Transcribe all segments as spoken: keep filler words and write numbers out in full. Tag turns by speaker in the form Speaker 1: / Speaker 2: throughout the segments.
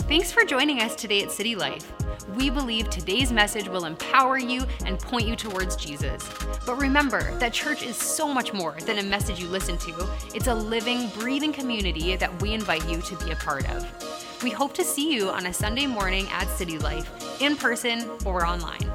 Speaker 1: Thanks for joining us today at City Life. We believe today's message will empower you and point you towards Jesus. But remember that church is so much more than a message you listen to. It's a living, breathing community that we invite you to be a part of. We hope to see you on a Sunday morning at City Life, in person or online.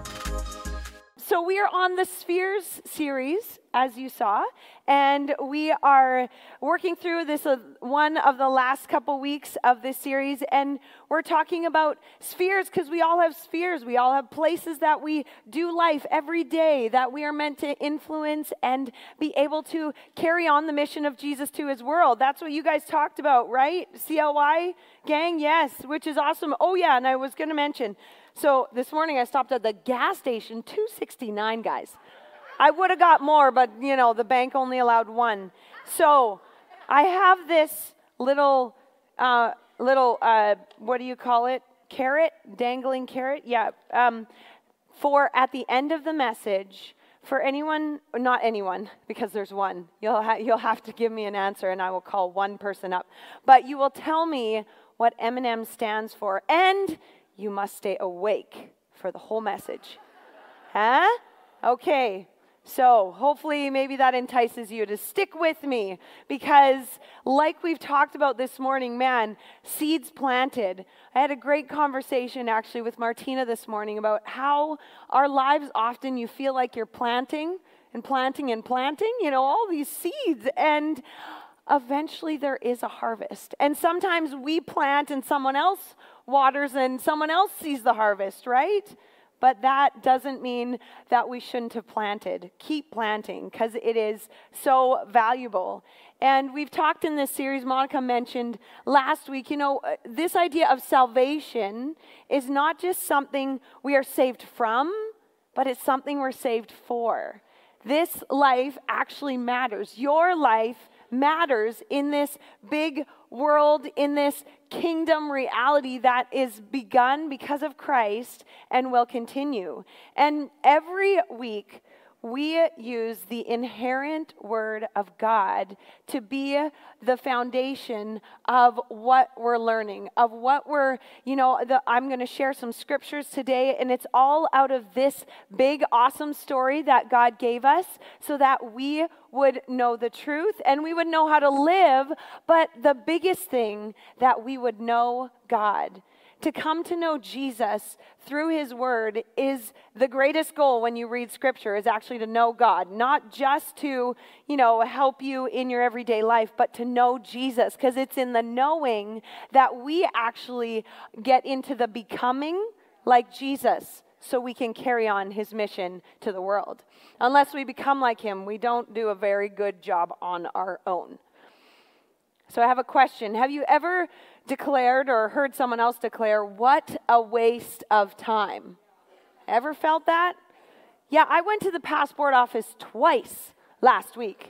Speaker 2: So we are on the Spheres series, as you saw, and we are working through this uh, one of the last couple weeks of this series, and we're talking about spheres because we all have spheres. We all have places that we do life every day that we are meant to influence and be able to carry on the mission of Jesus to his world. That's what you guys talked about, right? C L Y gang, yes, which is awesome. Oh yeah, and I was going to mention, so this morning I stopped at the gas station, two sixty-nine, guys. I would have got more, but, you know, the bank only allowed one. So I have this little, uh, little, uh, what do you call it? Carrot, dangling carrot? Yeah. Um, for at the end of the message, for anyone, not anyone, because there's one. You'll, ha- you'll have to give me an answer, and I will call one person up. But you will tell me what M and M stands for, and you must stay awake for the whole message. Huh? Okay. So hopefully maybe that entices you to stick with me, because like we've talked about this morning, man, seeds planted. I had a great conversation actually with Martina this morning about how our lives often you feel like you're planting and planting and planting, you know, all these seeds, and eventually there is a harvest. And sometimes we plant and someone else waters and someone else sees the harvest, right? But that doesn't mean that we shouldn't have planted. Keep planting, because it is so valuable. And we've talked in this series, Monica mentioned last week, you know, this idea of salvation is not just something we are saved from, but it's something we're saved for. This life actually matters. Your life matters in this big world, in this kingdom reality that is begun because of Christ and will continue. And every week, we use the inherent word of God to be the foundation of what we're learning, of what we're, you know, the, I'm going to share some scriptures today, and it's all out of this big, awesome story that God gave us so that we would know the truth and we would know how to live, but the biggest thing, that we would know God. To come to know Jesus through his word is the greatest goal when you read scripture, is actually to know God. Not just to, you know, help you in your everyday life, but to know Jesus. Because it's in the knowing that we actually get into the becoming like Jesus, so we can carry on his mission to the world. Unless we become like him, we don't do a very good job on our own. So I have a question. Have you ever declared or heard someone else declare, what a waste of time? Ever felt that? Yeah, I went to the passport office twice last week.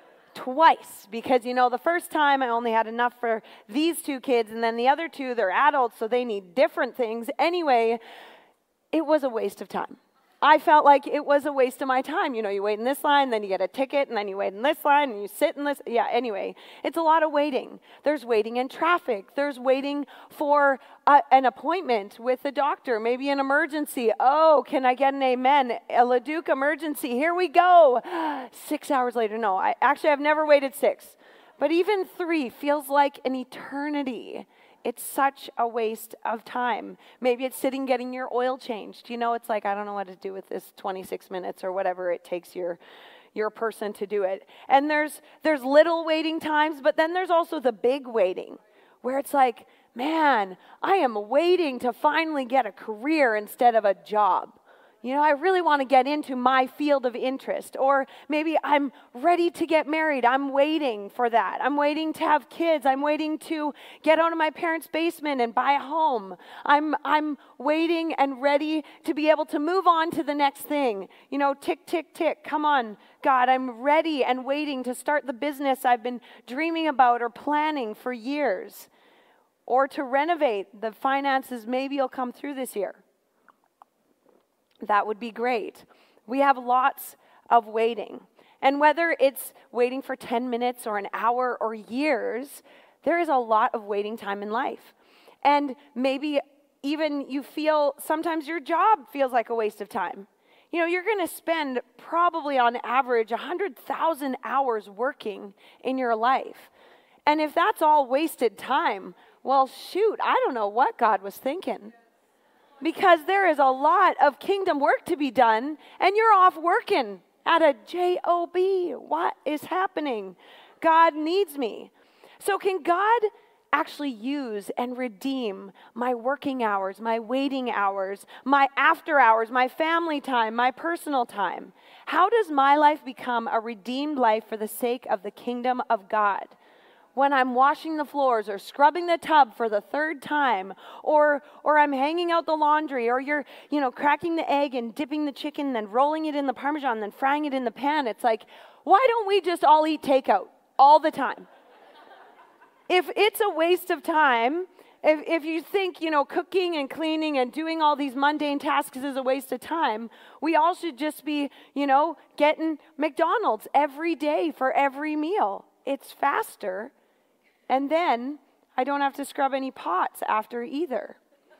Speaker 2: Twice. Because, you know, the first time I only had enough for these two kids, and then the other two, they're adults, so they need different things. Anyway, it was a waste of time. I felt like it was a waste of my time. You know, you wait in this line, then you get a ticket, and then you wait in this line, and you sit in this. Yeah, anyway, it's a lot of waiting. There's waiting in traffic. There's waiting for a, an appointment with the doctor, maybe an emergency. Oh, can I get an amen? A Leduc emergency. Here we go. Six hours later. No, I actually, I've never waited six. But even three feels like an eternity. It's such a waste of time. Maybe it's sitting getting your oil changed. You know, it's like, I don't know what to do with this twenty-six minutes or whatever it takes your your person to do it. And there's there's little waiting times, but then there's also the big waiting, where it's like, man, I am waiting to finally get a career instead of a job. You know, I really want to get into my field of interest. Or maybe I'm ready to get married. I'm waiting for that. I'm waiting to have kids. I'm waiting to get out of my parents' basement and buy a home. I'm I'm waiting and ready to be able to move on to the next thing. You know, tick, tick, tick. Come on, God, I'm ready and waiting to start the business I've been dreaming about or planning for years. Or to renovate the finances, maybe you'll come through this year. That would be great. We have lots of waiting. And whether it's waiting for ten minutes or an hour or years, there is a lot of waiting time in life. And maybe even you feel sometimes your job feels like a waste of time. You know, you're going to spend probably on average one hundred thousand hours working in your life. And if that's all wasted time, well, shoot, I don't know what God was thinking. Because there is a lot of kingdom work to be done, and you're off working at a job. What is happening? God needs me. So can God actually use and redeem my working hours, my waiting hours, my after hours, my family time, my personal time? How does my life become a redeemed life for the sake of the kingdom of God? When I'm washing the floors or scrubbing the tub for the third time, or or I'm hanging out the laundry, or you're, you know, cracking the egg and dipping the chicken, then rolling it in the Parmesan, then frying it in the pan. It's like, why don't we just all eat takeout all the time? If it's a waste of time, if, if you think, you know, cooking and cleaning and doing all these mundane tasks is a waste of time, we all should just be, you know, getting McDonald's every day for every meal. It's faster. And then I don't have to scrub any pots after either.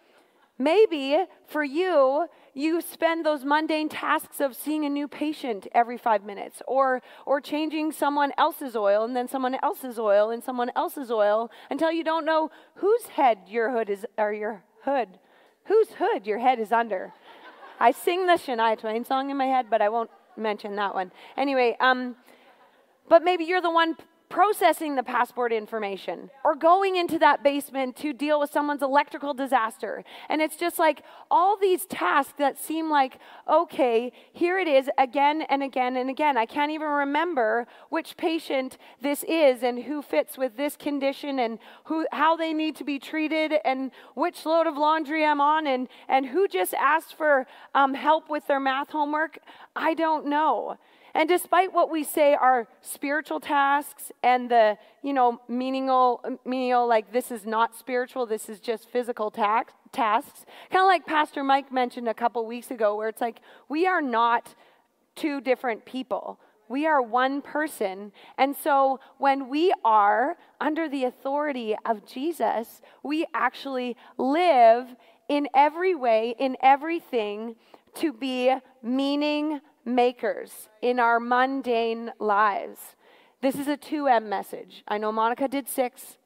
Speaker 2: Maybe for you, you spend those mundane tasks of seeing a new patient every five minutes, or or changing someone else's oil and then someone else's oil and someone else's oil until you don't know whose head your hood is, or your hood, whose hood your head is under. I sing the Shania Twain song in my head, but I won't mention that one. Anyway, um, but maybe you're the one processing the passport information, or going into that basement to deal with someone's electrical disaster. And it's just like all these tasks that seem like, okay, here it is again and again and again. I can't even remember which patient this is and who fits with this condition and who, how they need to be treated and which load of laundry I'm on and, and who just asked for um, help with their math homework. I don't know. And despite what we say are spiritual tasks and the, you know, menial, menial, like this is not spiritual, this is just physical tax, tasks, kind of like Pastor Mike mentioned a couple weeks ago, where it's like we are not two different people. We are one person. And so when we are under the authority of Jesus, we actually live in every way, in everything, to be meaning makers in our mundane lives. This is a two M message. I know Monica did six.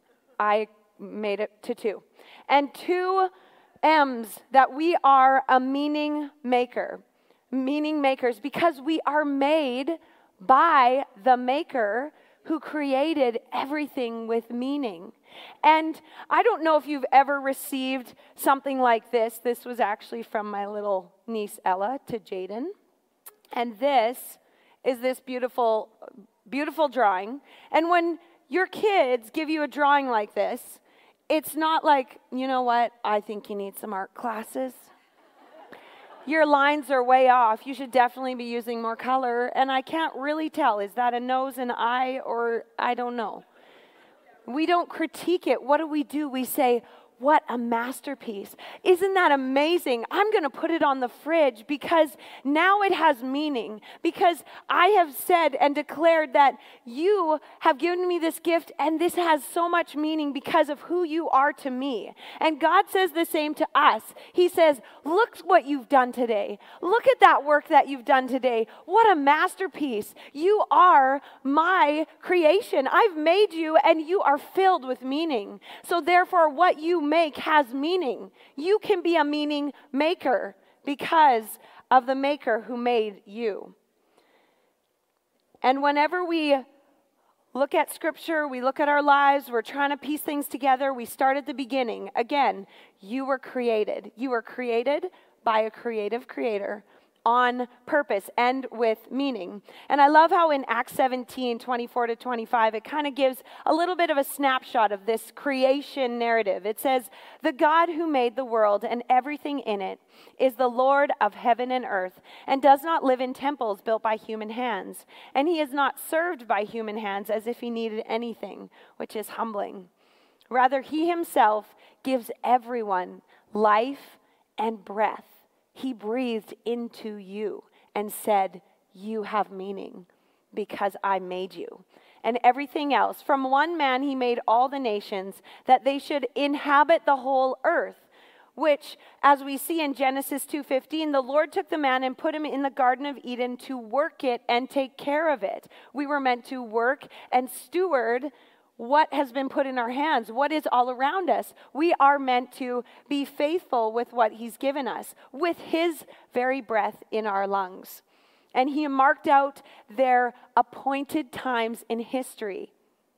Speaker 2: I made it to two. And two M's, that we are a meaning maker. Meaning makers because we are made by the Maker who created everything with meaning. And I don't know if you've ever received something like this. This was actually from my little niece Ella to Jaden. And this is this beautiful, beautiful drawing. And when your kids give you a drawing like this, it's not like, you know what, I think you need some art classes. Your lines are way off. You should definitely be using more color. And I can't really tell, is that a nose and eye, or I don't know. We don't critique it. What do we do? We say, what a masterpiece. Isn't that amazing? I'm going to put it on the fridge because now it has meaning. Because I have said and declared that you have given me this gift and this has so much meaning because of who you are to me. And God says the same to us. He says, look what you've done today. Look at that work that you've done today. What a masterpiece. You are my creation. I've made you and you are filled with meaning. So therefore, what you make has meaning. You can be a meaning maker because of the Maker who made you. And whenever we look at Scripture, we look at our lives, we're trying to piece things together, we start at the beginning. Again, you were created. You were created by a creative creator on purpose and with meaning. And I love how in Acts seventeen, twenty-four to twenty-five, it kind of gives a little bit of a snapshot of this creation narrative. It says, the God who made the world and everything in it is the Lord of heaven and earth, and does not live in temples built by human hands. And he is not served by human hands as if he needed anything, which is humbling. Rather, he himself gives everyone life and breath. He breathed into you and said, you have meaning because I made you. and everything else. From one man he made all the nations, that they should inhabit the whole earth. Which, as we see in Genesis two fifteen, the Lord took the man and put him in the Garden of Eden to work it and take care of it. We were meant to work and steward what has been put in our hands, what is all around us. We are meant to be faithful with what he's given us, with his very breath in our lungs. And he marked out their appointed times in history,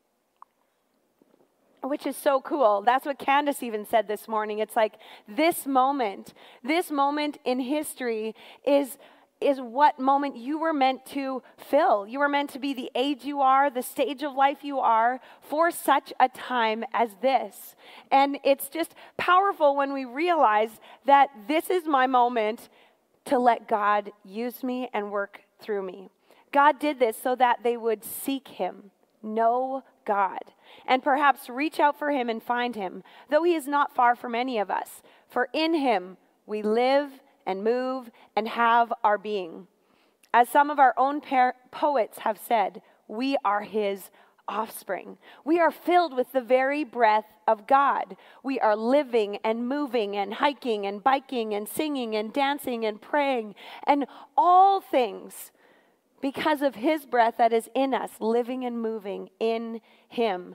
Speaker 2: which is so cool. That's what Candace even said this morning. It's like this moment, this moment in history is, is what moment you were meant to fill. You were meant to be the age you are, the stage of life you are for such a time as this. And it's just powerful when we realize that this is my moment to let God use me and work through me. God did this so that they would seek him, know God, and perhaps reach out for him and find him, though he is not far from any of us. For in him we live and move and have our being. As some of our own par- poets have said, we are his offspring. We are filled with the very breath of God. We are living and moving and hiking and biking and singing and dancing and praying and all things because of his breath that is in us, living and moving in him.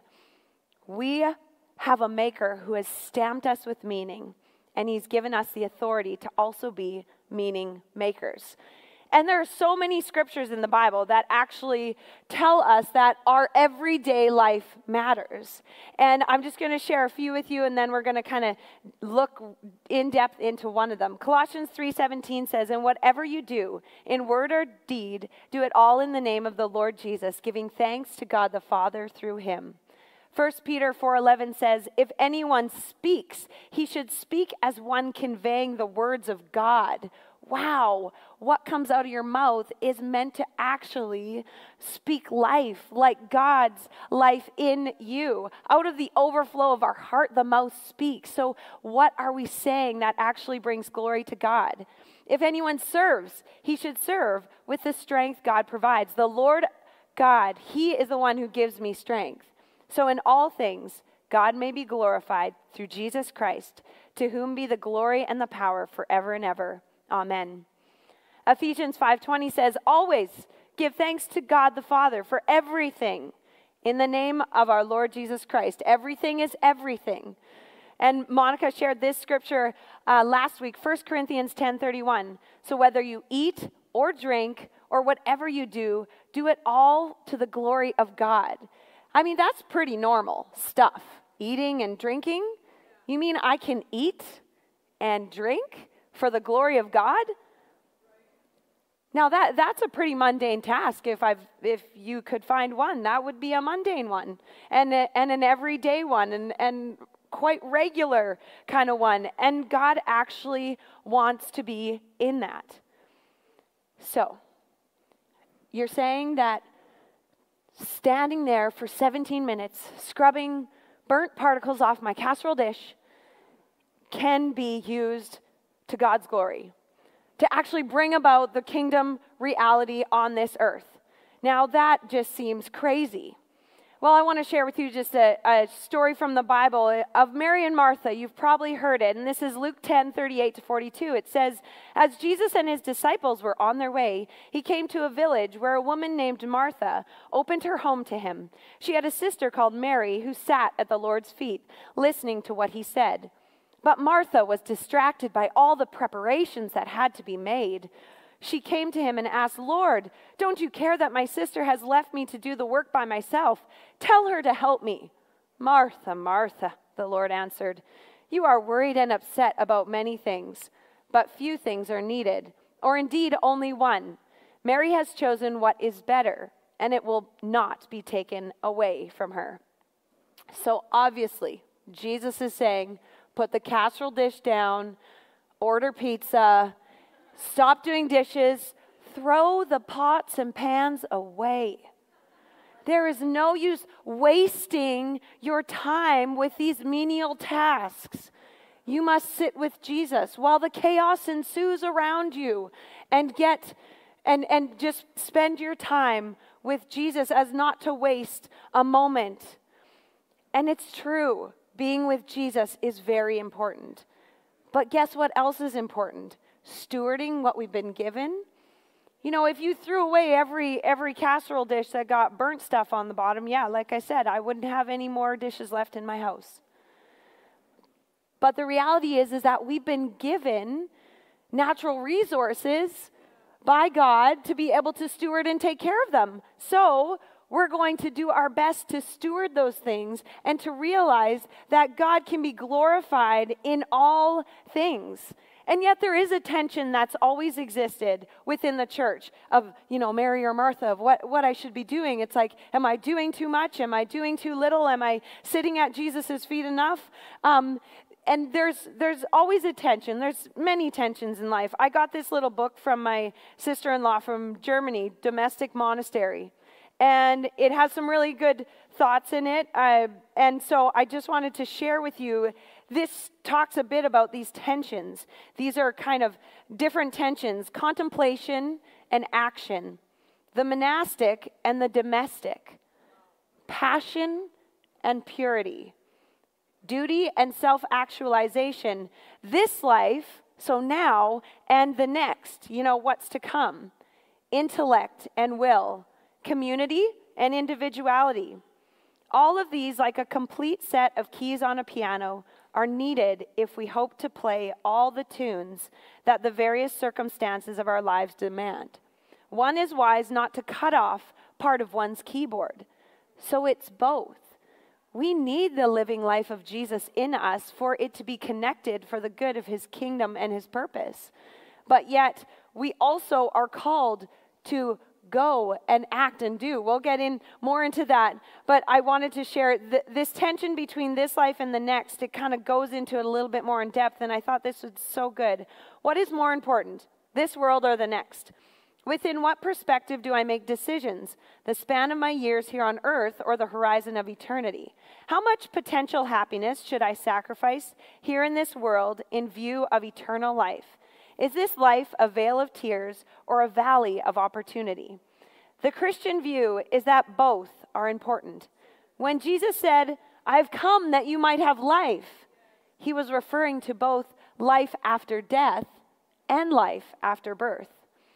Speaker 2: We have a maker who has stamped us with meaning, and he's given us the authority to also be meaning makers. And there are so many scriptures in the Bible that actually tell us that our everyday life matters. And I'm just going to share a few with you, and then we're going to kind of look in depth into one of them. Colossians three seventeen says, "And whatever you do, in word or deed, do it all in the name of the Lord Jesus, giving thanks to God the Father through him." First Peter four eleven says, "If anyone speaks, he should speak as one conveying the words of God." Wow, what comes out of your mouth is meant to actually speak life, like God's life in you. Out of the overflow of our heart, the mouth speaks. So what are we saying that actually brings glory to God? If anyone serves, he should serve with the strength God provides. The Lord God, he is the one who gives me strength. So in all things, God may be glorified through Jesus Christ, to whom be the glory and the power forever and ever. Amen. Ephesians five twenty says, "Always give thanks to God the Father for everything in the name of our Lord Jesus Christ." Everything is everything. And Monica shared this scripture uh, last week, First Corinthians ten thirty-one. "So whether you eat or drink or whatever you do, do it all to the glory of God." I mean, that's pretty normal stuff. Eating and drinking. You mean I can eat and drink for the glory of God? Now that that's a pretty mundane task. If I've if you could find one, that would be a mundane one, and a, and an everyday one, and and quite regular kind of one. And God actually wants to be in that. So you're saying that standing there for seventeen minutes, scrubbing burnt particles off my casserole dish, can be used to God's glory, to actually bring about the kingdom reality on this earth. Now that just seems crazy. Well, I want to share with you just a, a story from the Bible of Mary and Martha. You've probably heard it, and this is Luke ten thirty-eight to forty-two. It says, "As Jesus and his disciples were on their way, he came to a village where a woman named Martha opened her home to him. She had a sister called Mary who sat at the Lord's feet, listening to what he said. But Martha was distracted by all the preparations that had to be made. She came to him and asked, 'Lord, don't you care that my sister has left me to do the work by myself? Tell her to help me.' 'Martha, Martha,' the Lord answered, 'you are worried and upset about many things, but few things are needed, or indeed only one. Mary has chosen what is better, and it will not be taken away from her.'" So obviously, Jesus is saying, put the casserole dish down, order pizza, stop doing dishes, throw the pots and pans away. There is no use wasting your time with these menial tasks. You must sit with Jesus while the chaos ensues around you and get and, and just spend your time with Jesus as not to waste a moment. And it's true. Being with Jesus is very important. But guess what else is important? Stewarding what we've been given. You know, if you threw away every every casserole dish that got burnt stuff on the bottom, yeah, like I said, I wouldn't have any more dishes left in my house. But the reality is, is that we've been given natural resources by God to be able to steward and take care of them. So we're going to do our best to steward those things and to realize that God can be glorified in all things. And yet there is a tension that's always existed within the church of, you know, Mary or Martha, of what, what I should be doing. It's like, am I doing too much? Am I doing too little? Am I sitting at Jesus' feet enough? Um, and there's there's always a tension. There's many tensions in life. I got this little book from my sister-in-law from Germany, Domestic Monastery. And it has some really good thoughts in it. Uh, and so I just wanted to share with you, this talks a bit about these tensions. These are kind of different tensions: contemplation and action, the monastic and the domestic, passion and purity, duty and self-actualization, this life, so now, and the next, you know, what's to come, intellect and will, community and individuality. All of these, like a complete set of keys on a piano, are needed if we hope to play all the tunes that the various circumstances of our lives demand. One is wise not to cut off part of one's keyboard. So it's both. We need the living life of Jesus in us for it to be connected for the good of his kingdom and his purpose. But yet, we also are called to go and act and do. We'll get in more into that, but I wanted to share th- this tension between this life and the next. It kind of goes into it a little bit more in depth, and I thought this was so good. What is more important, this world or the next? Within what perspective do I make decisions? The span of my years here on earth or the horizon of eternity? How much potential happiness should I sacrifice here in this world in view of eternal life? Is this life a vale of tears or a valley of opportunity? The Christian view is that both are important. When Jesus said, "I've come that you might have life," he was referring to both life after death and life after birth.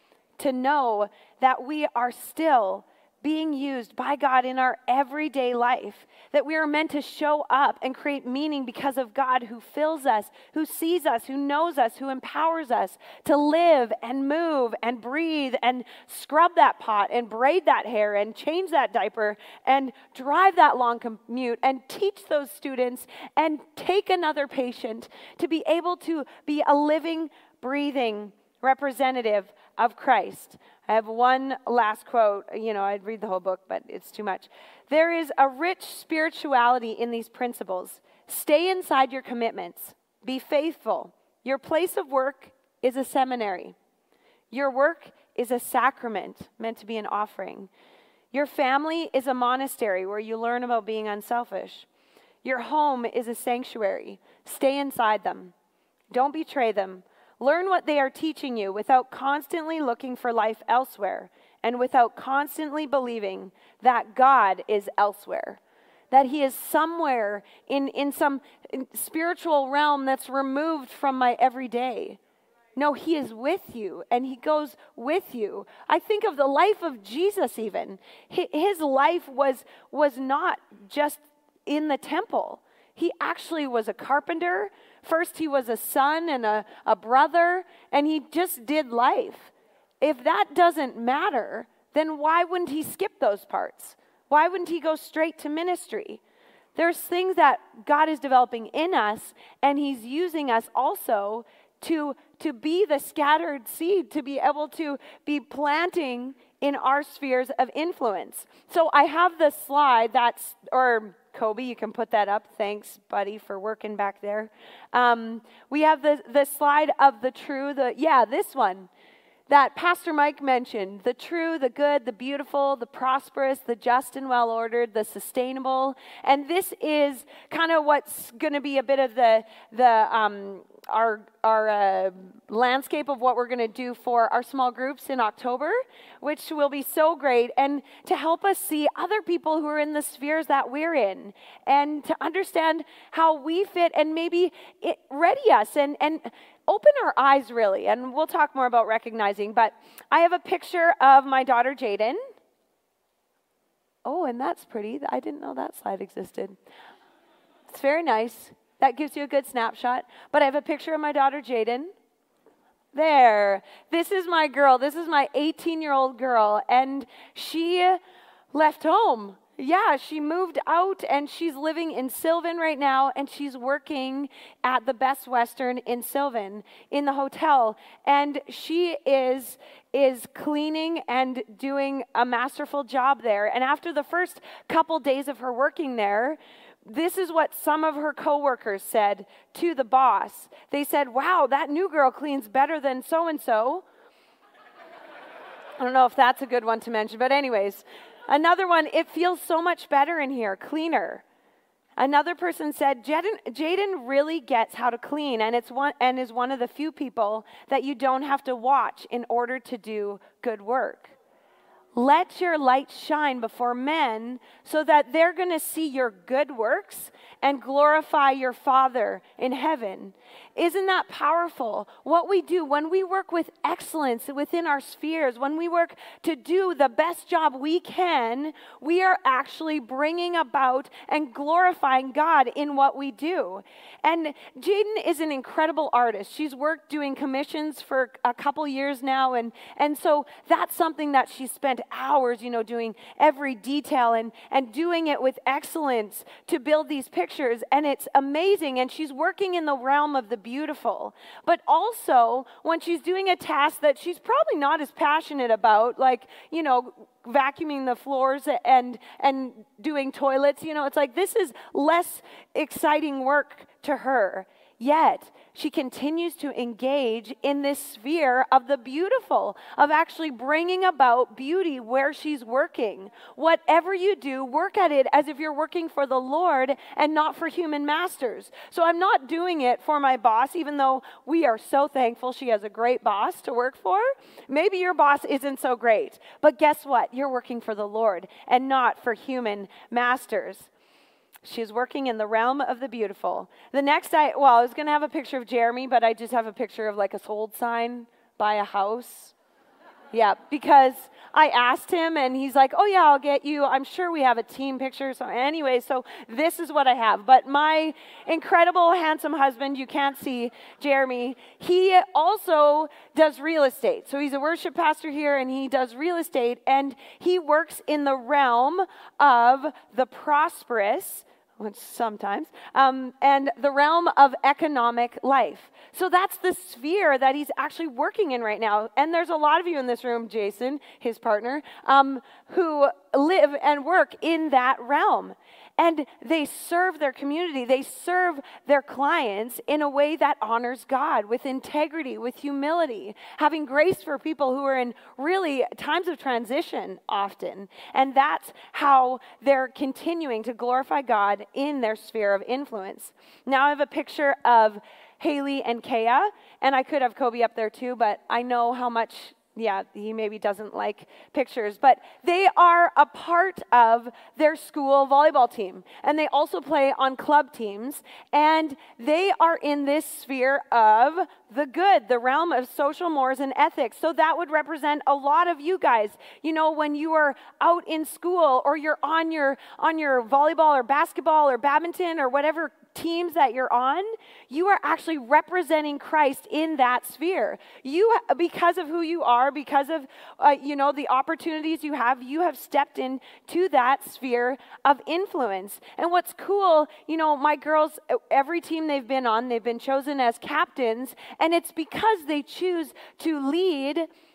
Speaker 2: To know that we are still being used by God in our everyday life, that we are meant to show up and create meaning because of God who fills us, who sees us, who knows us, who empowers us to live and move and breathe and scrub that pot and braid that hair and change that diaper and drive that long commute and teach those students and take another patient, to be able to be a living, breathing representative of Christ. I have one last quote. You know, I'd read the whole book, but it's too much. There is a rich spirituality in these principles. Stay inside your commitments. Be faithful. Your place of work is a seminary. Your work is a sacrament meant to be an offering. Your family is a monastery where you learn about being unselfish. Your home is a sanctuary. Stay inside them. Don't betray them. Learn what they are teaching you without constantly looking for life elsewhere and without constantly believing that God is elsewhere, that he is somewhere in, in some spiritual realm that's removed from my everyday. No, he is with you, and he goes with you. I think of the life of Jesus even. His life was, was not just in the temple. He actually was a carpenter. First, he was a son and a, a brother, and he just did life. If that doesn't matter, then why wouldn't he skip those parts? Why wouldn't he go straight to ministry? There's things that God is developing in us, and he's using us also to, to be the scattered seed, to be able to be planting in our spheres of influence. So I have the slide that's, or Kobe, you can put that up. Thanks, buddy, for working back there. Um, we have the, the slide of the true, the yeah, this one. that Pastor Mike mentioned, the true, the good, the beautiful, the prosperous, the just and well-ordered, the sustainable. And this is kind of what's going to be a bit of the, the um, our, our uh, landscape of what we're going to do for our small groups in October, which will be so great, and to help us see other people who are in the spheres that we're in, and to understand how we fit, and maybe it ready us, and, and open our eyes, really. And we'll talk more about recognizing, but I have a picture of my daughter, Jaden. Oh, and that's pretty. I didn't know that slide existed. It's very nice. That gives you a good snapshot. But I have a picture of my daughter, Jaden. There. This is my girl. This is my eighteen-year-old girl, and she left home. Yeah, she moved out, and she's living in Sylvan right now, and she's working at the Best Western in Sylvan in the hotel. And she is is cleaning and doing a masterful job there. And after the first couple days of her working there, this is what some of her coworkers said to the boss. They said, "Wow, that new girl cleans better than so-and-so." I don't know if that's a good one to mention, but anyways. Another one, "It feels so much better in here, cleaner." Another person said, Jaden, Jaden really gets how to clean, and it's one and is one of the few people that you don't have to watch in order to do good work. Let your light shine before men so that they're going to see your good works and glorify your Father in heaven. Isn't that powerful? What we do when we work with excellence within our spheres, when we work to do the best job we can, we are actually bringing about and glorifying God in what we do. And Jaden is an incredible artist. She's worked doing commissions for a couple years now, and, and so that's something that she spent hours, you know, doing every detail and, and doing it with excellence to build these pictures, and it's amazing, and she's working in the realm of the beautiful. But also, when she's doing a task that she's probably not as passionate about, like, you know, vacuuming the floors and and doing toilets, you know, it's like this is less exciting work to her. Yet, she continues to engage in this sphere of the beautiful, of actually bringing about beauty where she's working. Whatever you do, work at it as if you're working for the Lord and not for human masters. So I'm not doing it for my boss, even though we are so thankful she has a great boss to work for. Maybe your boss isn't so great, but guess what? You're working for the Lord and not for human masters. She's working in the realm of the beautiful. The next, I well, I was going to have a picture of Jeremy, but I just have a picture of like a sold sign by a house. Yeah, because I asked him, and he's like, "Oh yeah, I'll get you. I'm sure we have a team picture." So anyway, so this is what I have. But my incredible, handsome husband, you can't see Jeremy, he also does real estate. So he's a worship pastor here, and he does real estate, and he works in the realm of the prosperous, which sometimes, um, and the realm of economic life. So that's the sphere that he's actually working in right now. And there's a lot of you in this room, Jason, his partner, um, who live and work in that realm. And they serve their community. They serve their clients in a way that honors God, with integrity, with humility, having grace for people who are in really times of transition often. And that's how they're continuing to glorify God in their sphere of influence. Now I have a picture of Haley and Kaya, and I could have Kobe up there too, but I know how much... Yeah, he maybe doesn't like pictures, but they are a part of their school volleyball team, and they also play on club teams, and they are in this sphere of the good, the realm of social mores and ethics. So that would represent a lot of you guys. You know, when you are out in school, or you're on your on your volleyball or basketball or badminton or whatever teams that you're on, you are actually representing Christ in that sphere. You, because of who you are, because of, uh, you know, the opportunities you have, you have stepped into that sphere of influence. And what's cool, you know, my girls, every team they've been on, they've been chosen as captains, and it's because they choose to lead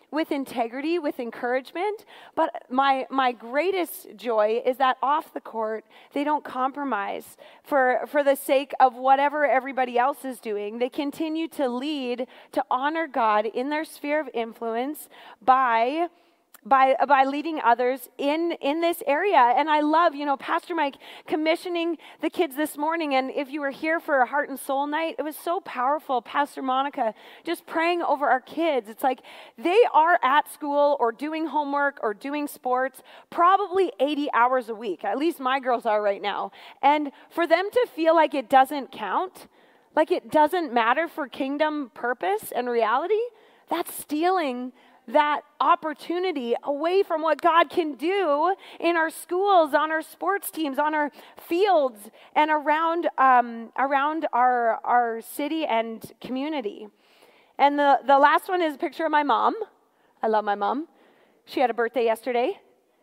Speaker 2: with integrity, with encouragement. But my my greatest joy is that off the court, they don't compromise for, for the sake of whatever everybody else is doing. They continue to lead, to honor God in their sphere of influence by By, by leading others in, in this area. And I love, you know, Pastor Mike commissioning the kids this morning. And if you were here for a Heart and Soul night, it was so powerful. Pastor Monica just praying over our kids. It's like they are at school or doing homework or doing sports probably eighty hours a week. At least my girls are right now. And for them to feel like it doesn't count, like it doesn't matter for kingdom purpose and reality, that's stealing that opportunity away from what God can do in our schools, on our sports teams, on our fields, and around um, around our our city and community. And the, the last one is a picture of my mom. I love my mom. She had a birthday yesterday.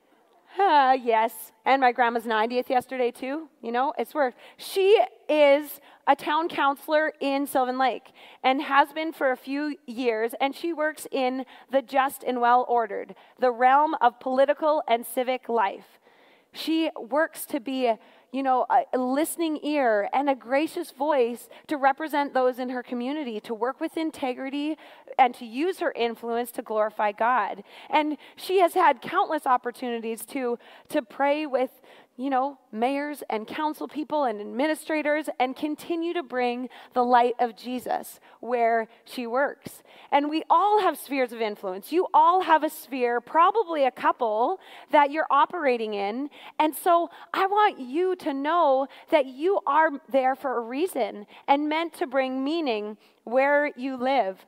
Speaker 2: Uh, yes, and my grandma's ninetieth yesterday too. You know, it's worth. She is a town councilor in Sylvan Lake and has been for a few years, and she works in the just and well-ordered, the realm of political and civic life. She works to be, you know, a listening ear and a gracious voice to represent those in her community, to work with integrity and to use her influence to glorify God. And she has had countless opportunities to, to pray with, you know, mayors and council people and administrators and continue to bring the light of Jesus where she works. And we all have spheres of influence. You all have a sphere, probably a couple, that you're operating in. And so I want you to know that you are there for a reason and meant to bring meaning where you live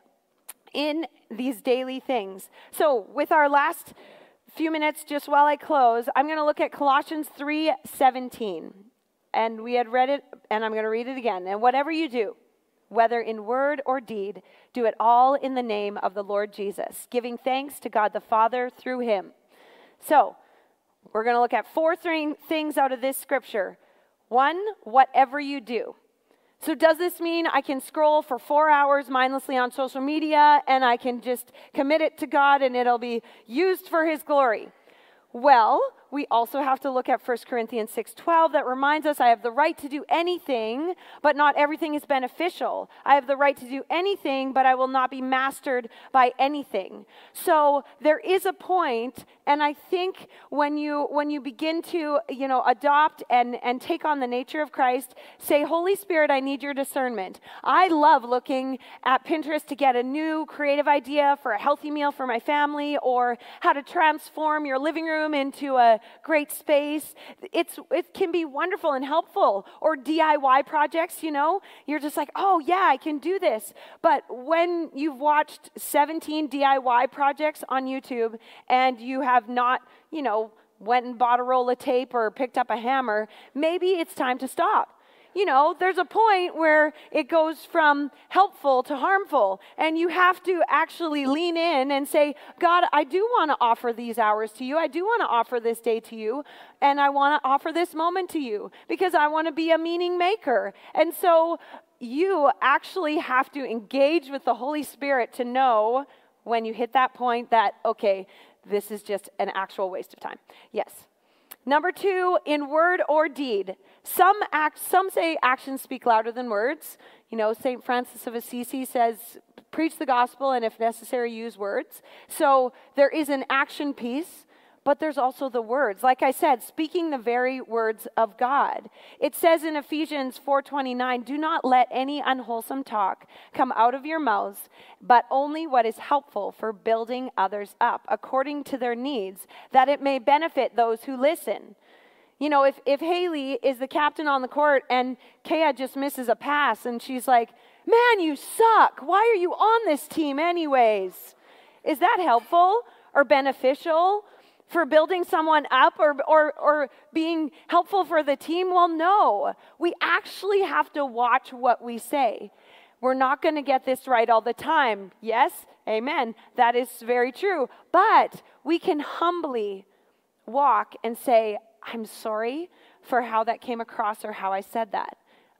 Speaker 2: in these daily things. So with our last few minutes, just while I close, I'm going to look at Colossians three seventeen. And we had read it, and I'm going to read it again. And whatever you do, whether in word or deed, do it all in the name of the Lord Jesus, giving thanks to God the Father through him. So, we're going to look at four th- things out of this scripture. One, whatever you do. So does this mean I can scroll for four hours mindlessly on social media and I can just commit it to God and it'll be used for his glory? Well, we also have to look at First Corinthians six twelve that reminds us I have the right to do anything, but not everything is beneficial. I have the right to do anything, but I will not be mastered by anything. So there is a point, and I think when you when you begin to, you know, adopt and, and take on the nature of Christ, say, Holy Spirit, I need your discernment. I love looking at Pinterest to get a new creative idea for a healthy meal for my family, or how to transform your living room into a great space. It's it can be wonderful and helpful. Or D I Y projects, you know, you're just like, oh yeah, I can do this. But when you've watched seventeen D I Y projects on YouTube and you have not, you know, went and bought a roll of tape or picked up a hammer, maybe it's time to stop. You know, there's a point where it goes from helpful to harmful, and you have to actually lean in and say, God, I do want to offer these hours to you. I do want to offer this day to you, and I want to offer this moment to you because I want to be a meaning maker. And so you actually have to engage with the Holy Spirit to know when you hit that point that, okay, this is just an actual waste of time. Yes. Number two, in word or deed. Some act, some say actions speak louder than words. You know, Saint Francis of Assisi says, preach the gospel and if necessary, use words. So there is an action piece, but there's also the words. Like I said, speaking the very words of God. It says in Ephesians four twenty-nine, do not let any unwholesome talk come out of your mouths, but only what is helpful for building others up according to their needs, that it may benefit those who listen. You know, if, if Haley is the captain on the court and Kea just misses a pass and she's like, man, you suck. Why are you on this team anyways? Is that helpful or beneficial for building someone up or, or, or being helpful for the team? Well, no. We actually have to watch what we say. We're not going to get this right all the time. Yes, amen. That is very true. But we can humbly walk and say, I'm sorry for how that came across or how I said that.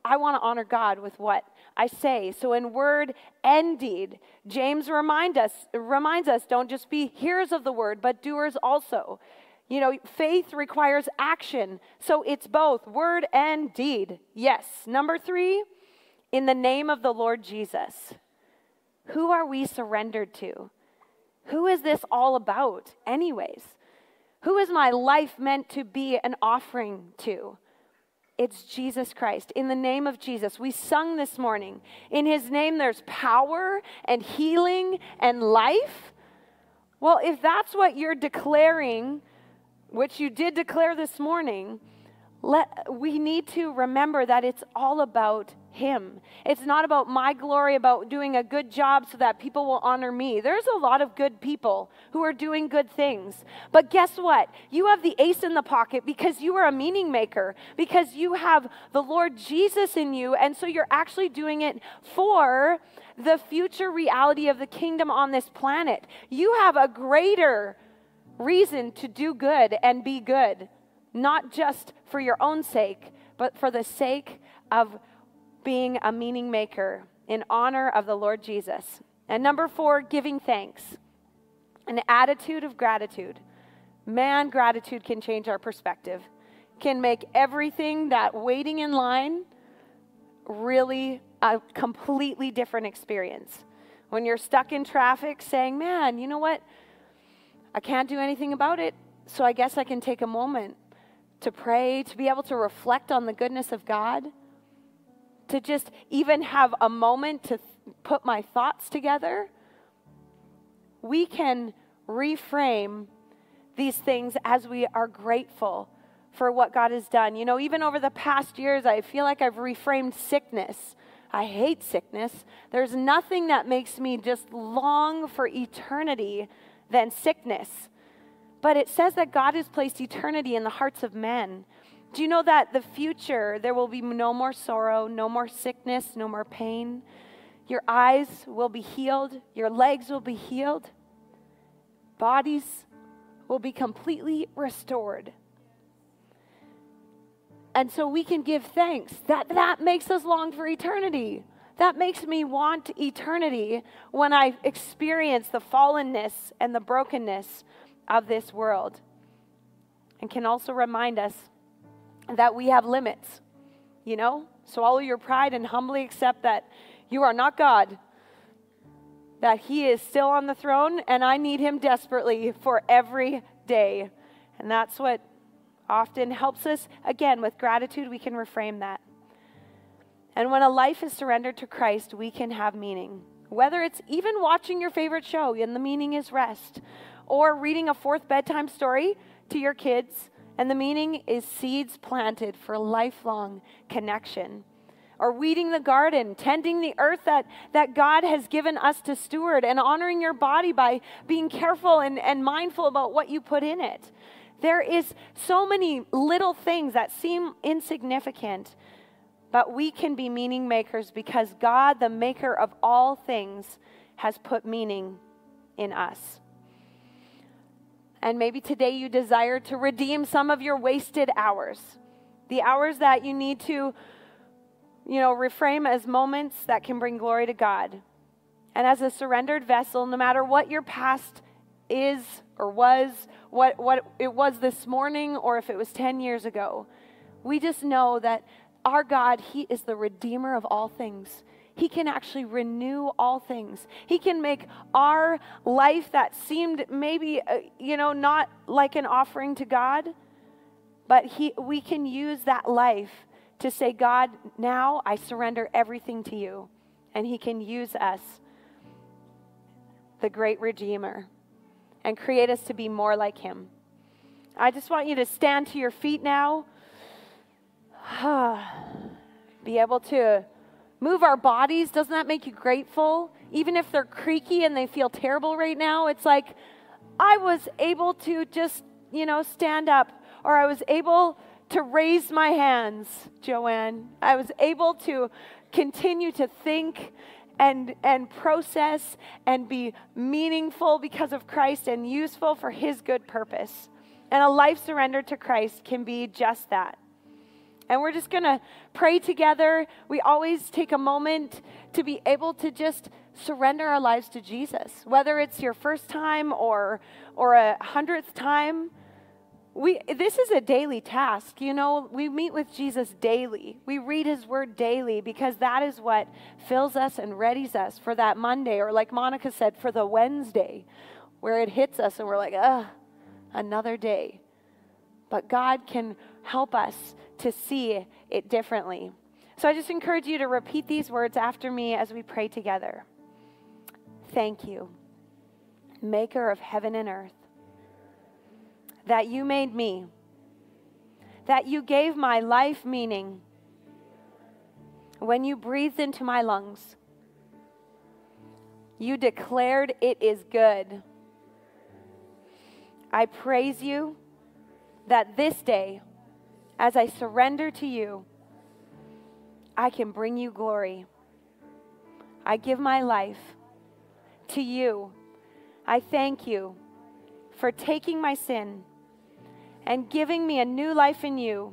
Speaker 2: I want to honor God with what I say. So in word and deed, James remind us, reminds us, don't just be hearers of the word, but doers also. You know, faith requires action. So it's both word and deed. Yes. Number three, in the name of the Lord Jesus. Who are we surrendered to? Who is this all about anyways? Who is my life meant to be an offering to? It's Jesus Christ. In the name of Jesus. We sung this morning. In his name there's power and healing and life. Well, if that's what you're declaring, which you did declare this morning, let, we need to remember that it's all about him. It's not about my glory, about doing a good job so that people will honor me. There's a lot of good people who are doing good things. But guess what? You have the ace in the pocket because you are a meaning maker, because you have the Lord Jesus in you, and so you're actually doing it for the future reality of the kingdom on this planet. You have a greater reason to do good and be good, not just for your own sake, but for the sake of being a meaning maker in honor of the Lord Jesus. And number four, giving thanks. An attitude of gratitude. Man, gratitude can change our perspective, can make everything that waiting in line really a completely different experience. When you're stuck in traffic saying, man, you know what? I can't do anything about it, so I guess I can take a moment to pray, to be able to reflect on the goodness of God, to just even have a moment to th- put my thoughts together. We can reframe these things as we are grateful for what God has done. You know, even over the past years, I feel like I've reframed sickness. I hate sickness. There's nothing that makes me just long for eternity than sickness. But it says that God has placed eternity in the hearts of men. Do you know that the future, there will be no more sorrow, no more sickness, no more pain? Your eyes will be healed. Your legs will be healed. Bodies will be completely restored. And so we can give thanks. That, that makes us long for eternity. That makes me want eternity when I experience the fallenness and the brokenness of this world. And can also remind us that we have limits, you know? Swallow your pride and humbly accept that you are not God, that he is still on the throne, and I need him desperately for every day. And that's what often helps us. Again, with gratitude, we can reframe that. And when a life is surrendered to Christ, we can have meaning. Whether it's even watching your favorite show, and the meaning is rest, or reading a fourth bedtime story to your kids, and the meaning is seeds planted for lifelong connection. Or weeding the garden, tending the earth that, that God has given us to steward, and honoring your body by being careful and, and mindful about what you put in it. There is so many little things that seem insignificant, but we can be meaning makers because God, the maker of all things, has put meaning in us. And maybe today you desire to redeem some of your wasted hours. The hours that you need to, you know, reframe as moments that can bring glory to God. And as a surrendered vessel, no matter what your past is or was, what, what it was this morning or if it was ten years ago, we just know that our God, he is the redeemer of all things. He can actually renew all things. He can make our life that seemed maybe, uh, you know, not like an offering to God, but he, we can use that life to say, God, now I surrender everything to you. And he can use us, the great Redeemer, and create us to be more like him. I just want you to stand to your feet now. Be able to move our bodies. Doesn't that make you grateful? Even if they're creaky and they feel terrible right now, it's like I was able to just, you know, stand up, or I was able to raise my hands, Joanne. I was able to continue to think and and process and be meaningful because of Christ and useful for his good purpose. And a life surrendered to Christ can be just that. And we're just going to pray together. We always take a moment to be able to just surrender our lives to Jesus. Whether it's your first time or or a hundredth time, we this is a daily task. You know, we meet with Jesus daily. We read his word daily because that is what fills us and readies us for that Monday, or like Monica said, for the Wednesday, where it hits us and we're like, ugh, another day. But God can help us to see it differently. So I just encourage you to repeat these words after me as we pray together. Thank you, maker of heaven and earth, that you made me, that you gave my life meaning when you breathed into my lungs. You declared it is good. I praise you that this day, as I surrender to you, I can bring you glory. I give my life to you. I thank you for taking my sin and giving me a new life in you.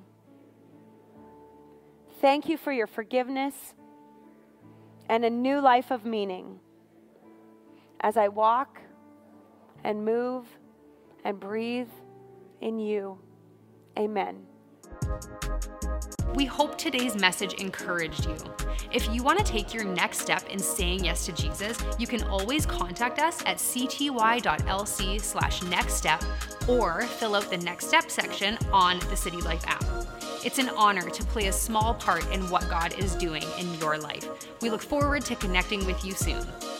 Speaker 2: Thank you for your forgiveness and a new life of meaning as I walk and move and breathe in you. Amen.
Speaker 1: We hope today's message encouraged you. If you want to take your next step in saying yes to Jesus, you can always contact us at cty.lc slash next step or fill out the next step section on the City Life app. It's an honor to play a small part in what God is doing in your life. We look forward to connecting with you soon.